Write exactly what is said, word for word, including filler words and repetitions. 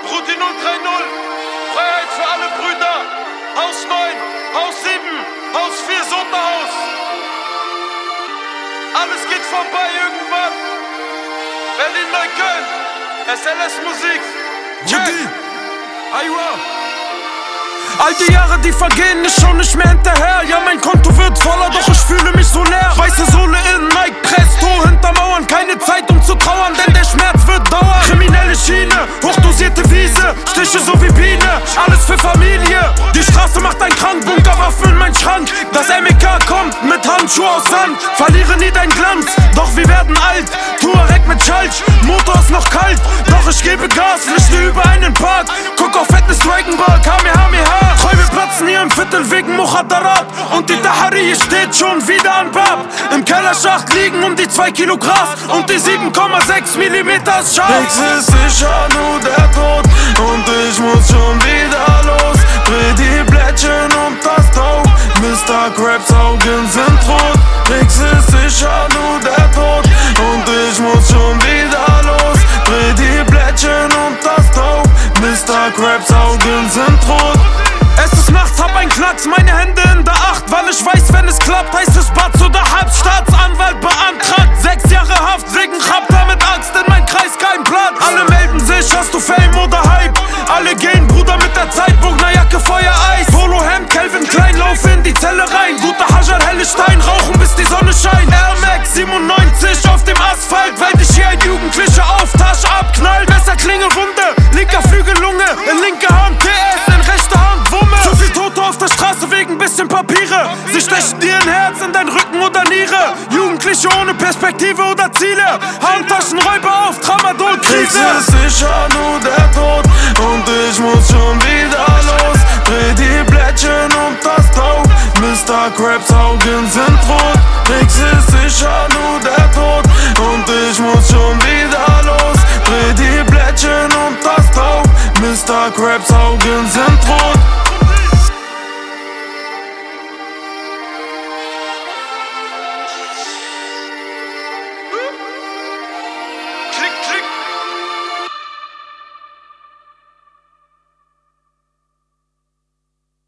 Rudi null drei null. Freiheit für alle Brüder. Haus neun, Haus sieben, Haus vier, Sonderhaus. Alles geht vorbei irgendwann. Berlin-Neukölln. S L S Musik. Rudi, Aiwa. All die Jahre, die vergehen, ist schon nicht mehr hinterher. Ja, mein Konto wird voller, doch ich fühle mich so leer. Weiße Sohle in Nike, Presto, hinter Mauern. Keine Zeit, um zu trauern, denn der Schmerz wird dauern. Kriminelle Schiene, hochdosierte Wiese, Stiche so wie Biene, alles für Familie. Die Straße macht einen krank, Bunkerwaffen in mein Schrank. Das M E K kommt mit Handschuhe aus Sand. Verliere nie deinen Glanz, doch wir werden alt. Tuareg mit Schalch, Motor ist noch kalt. Doch ich gebe Gas, flüchte über einen Park. Guck auf fettes Dragon Ball, Kamehameha. Träume platzen hier im Viertel wegen Muchadarat. Und die Tahari steht schon wieder an Bab. Im Kellerschacht liegen um die zwei Kilo Gras. Und die sieben Komma sechs Millimeter ist scharf. Nix ist sicher, nur der Tod. Und ich muss schon wieder los. Dreh die Blättchen und das Tauch. Mister Krabs Augen sind rot. Nix ist sicher, nur der Tod. Und ich muss schon wieder los. Dreh die Blättchen und das Tauch. Mister Krabs Augen sind rot. Es ist nachts, hab ein Klacks, meine Hände in der Acht. Weil ich weiß, wenn es klappt, heißt es Batz oder Habs. Staatsanwalt beantragt sechs Jahre Haft wegen Chabta mit Axt, in mein Kreis kein Platz. Alle melden sich, hast du Fame oder Hype? Alle gehen, Bruder, mit der Zeit, Bognerjacke, Feuer, Eis. Polohemd, Calvin Klein, lauf in die Zelle rein. Guter Hajar, helle Stein, rauchen bis die Sonne scheint. Air Max siebenundneunzig auf dem Asphalt, weil dich hier ein Jugendlicher auf Tasche abknallt. Messer, Klinge, Wunde, linker Flügel, Lunge, in linke Hand T S, in rechter Hand Wumme. Zu viel Tote auf der Straße wegen bisschen Papiere. Sie stechen dir ein Herz in dein Rücken oder Niere. Jugendliche ohne Perspektive oder Ziele. Handtaschenräuber auf Tramadol-Krise. Nix ist sicher, nur der Tod. Und ich muss schon wieder los. Dreh die Blättchen und das Tauch. Mister Krabs Augen sind rot. Nix ist sicher, nur der Tod. Und ich muss schon wieder los. Dreh die Blättchen und das Tauch. Mister Krabs Augen sind rot.